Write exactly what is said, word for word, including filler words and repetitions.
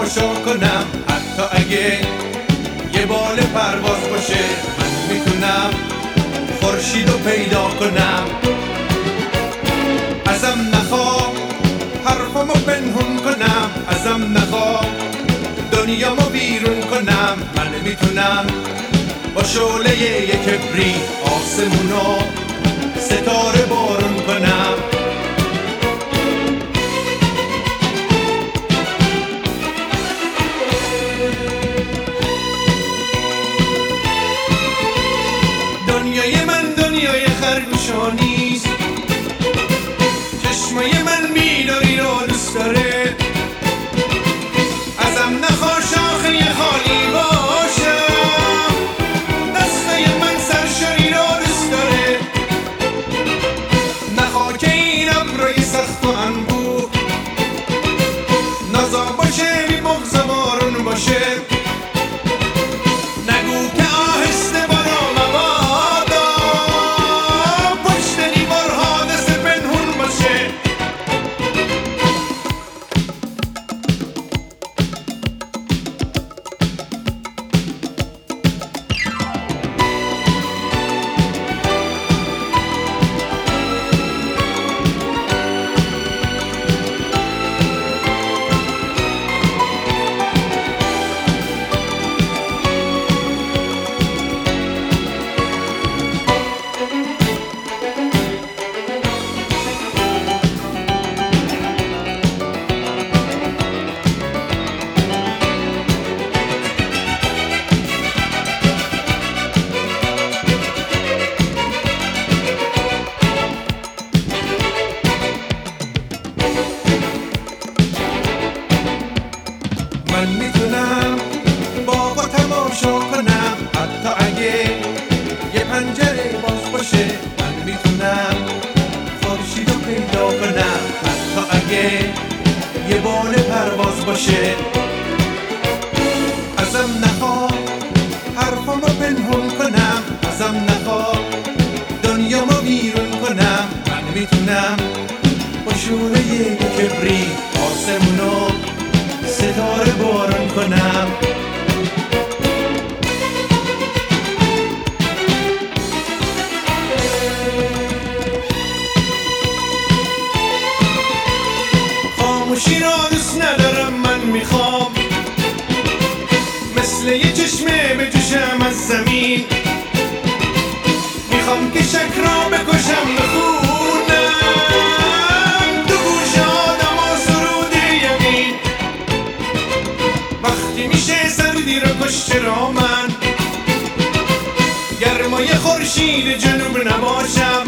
تماشا کنم، حتی اگه یه بال پرواز باشه. من میتونم خورشیدو پیدا کنم. ازم نخواه حرفمو پنهون کنم، ازم نخواه دنیامو بیرون کنم. من میتونم با شعله یه کبری آسمونو ستاره بارون کنم. دنیای من دنیای خرگوشا نیست، چشمای من میداری رو دوست داره. ازم نخواه شاخه خالی باشم، دستای من سرشاری رو دوست داره. نخواه که این ابرای سخت و انبوه نازا باشه، بی بغض و بارون باشه. نگو که آهسته برا مبادا پشت دیوار حادث پنهون باشه. من میتونم باغو تماشا کنم، حتی اگه یه پنجره باز باشه. من میتونم خورشیدو پیدا کنم، حتی اگه یه بال پرواز باشه. ازم نخواه حرفمو پنهون کنم، ازم نخواه دنیامو بیرون کنم. من میتونم با شعله یه کبری آسمونو ستاره بارون کنم. خاموشی را دوست ندارم، من میخوام مثل یه چشمه بجوشم از زمین. میخوام که شک را بکشم بخونم تو گوش آدم و سرود یمین. وقتی میشه سردی رو کشت را من، گرمای خورشید جنوب نباشم.